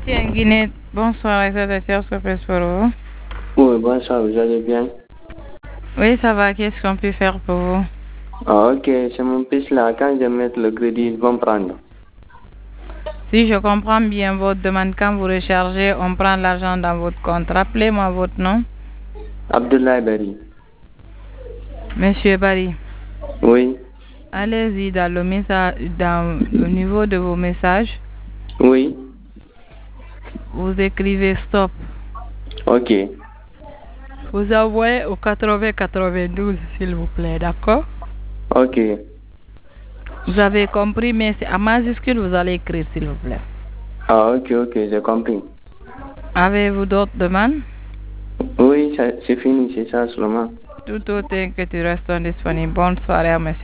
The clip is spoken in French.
Tiens, Guinée, bonsoir, exaltation, ce que je pour vous. Oui, bonsoir, vous allez bien? Oui, ça va, qu'est-ce qu'on peut faire pour vous? Ah, ok, c'est mon fils là. Quand je mets le crédit, ils vont prendre. Si je comprends bien votre demande, quand vous rechargez, on prend l'argent dans votre compte. Rappelez-moi votre nom. Abdoulaye Bari. Monsieur Barry, Oui, allez-y dans le message, dans le niveau de vos messages, oui, vous écrivez stop. ok, Vous envoyez au 8092, s'il vous plaît, d'accord? ok. Vous avez compris, mais c'est à majuscule, vous allez écrire, s'il vous plaît. Ah, ok, ok, j'ai compris. Avez-vous d'autres demandes? Oui, c'est fini, c'est ça seulement. Tout autre que tu restes disponible. Bonne soirée, monsieur.